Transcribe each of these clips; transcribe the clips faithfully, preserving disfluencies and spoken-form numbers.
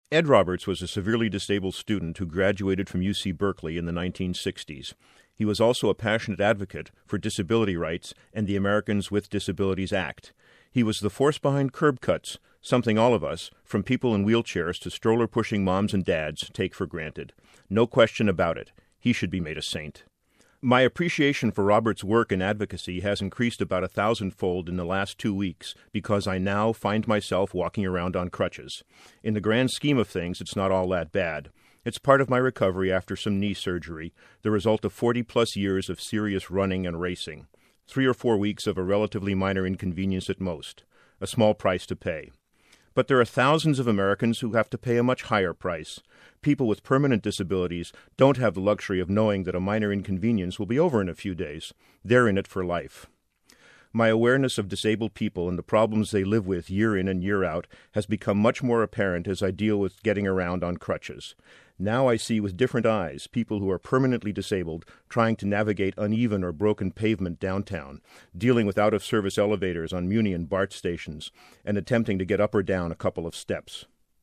Ed Roberts was a severely disabled student who graduated from U C Berkeley in the nineteen sixties. He was also a passionate advocate for disability rights and the Americans with Disabilities Act. He was the force behind curb cuts, something all of us, from people in wheelchairs to stroller-pushing moms and dads, take for granted. No question about it. He should be made a saint. My appreciation for Robert's work and advocacy has increased about a thousandfold in the last two weeks because I now find myself walking around on crutches. In the grand scheme of things, it's not all that bad. It's part of my recovery after some knee surgery, the result of forty-plus years of serious running and racing. Three or four weeks of a relatively minor inconvenience at most. A small price to pay. But there are thousands of Americans who have to pay a much higher price. People with permanent disabilities don't have the luxury of knowing that a minor inconvenience will be over in a few days. They're in it for life. My awareness of disabled people and the problems they live with year in and year out has become much more apparent as I deal with getting around on crutches. Now I see with different eyes people who are permanently disabled trying to navigate uneven or broken pavement downtown, dealing with out-of-service elevators on Muni and BART stations, and attempting to get up or down a couple of steps.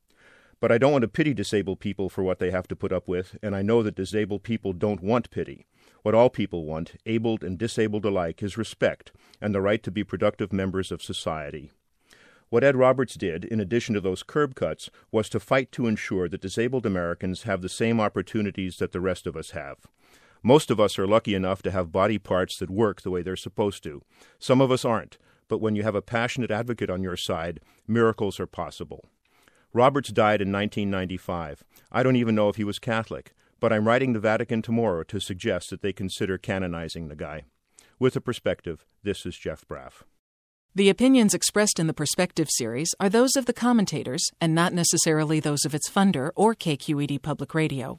But I don't want to pity disabled people for what they have to put up with, and I know that disabled people don't want pity. What all people want, abled and disabled alike, is respect and the right to be productive members of society. What Ed Roberts did, in addition to those curb cuts, was to fight to ensure that disabled Americans have the same opportunities that the rest of us have. Most of us are lucky enough to have body parts that work the way they're supposed to. Some of us aren't, but when you have a passionate advocate on your side, miracles are possible. Roberts died in nineteen ninety-five. I don't even know if he was Catholic, but I'm writing the Vatican tomorrow to suggest that they consider canonizing the guy. With a Perspective, this is Jeff Braff. The opinions expressed in the Perspective series are those of the commentators and not necessarily those of its funder or K Q E D Public Radio.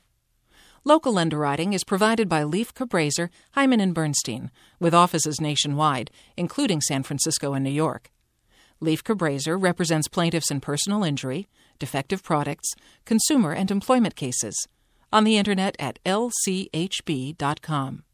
Local underwriting is provided by Leif Cabraser, Hyman and Bernstein, with offices nationwide, including San Francisco and New York. Leif Cabraser represents plaintiffs in personal injury, defective products, consumer and employment cases. On the Internet at L C H B dot com.